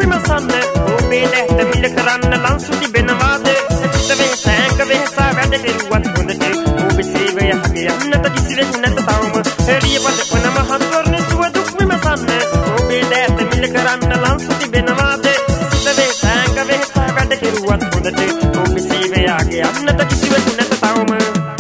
විමසන්න ඔබේ දැහත මිල කරන්න ලංසු තිබෙනවාද සිත වෙහසෑක වෙහසා වැඩ කෙරුවත් හොඳට ඔබේ සේවය හගේ යන්නට කිසිවෙකු නැත තවම එළිය පදපන මහත්වරණ සුව දුක් විමසන්න ඔබේ දැහත මිල කරන්න ලංසු තිබෙනවාද සිත වෙහසෑක වෙහසා වැඩ කෙරුවත් හොඳට ඔබේ සේවය හගේ යන්නට කිසිවෙකු නැත තවම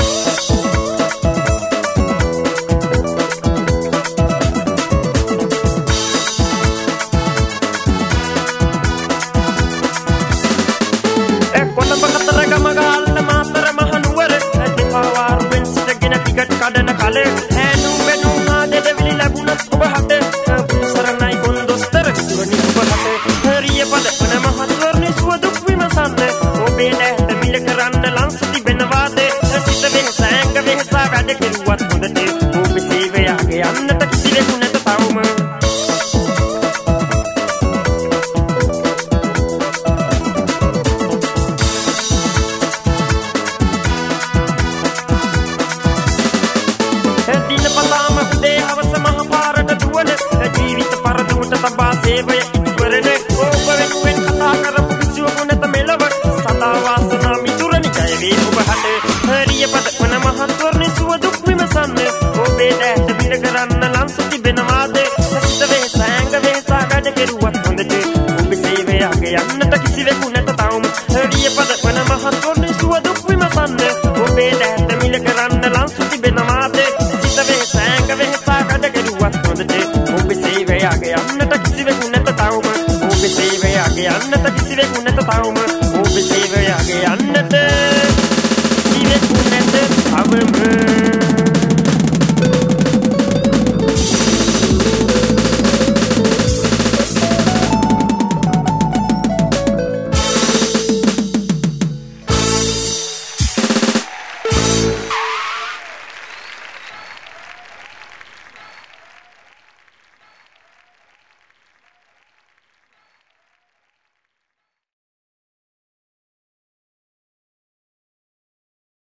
යන්නට කිසිවෙකු නැත තවම ඔබ සේවය යන්නට කිසිවෙකු නැත තවම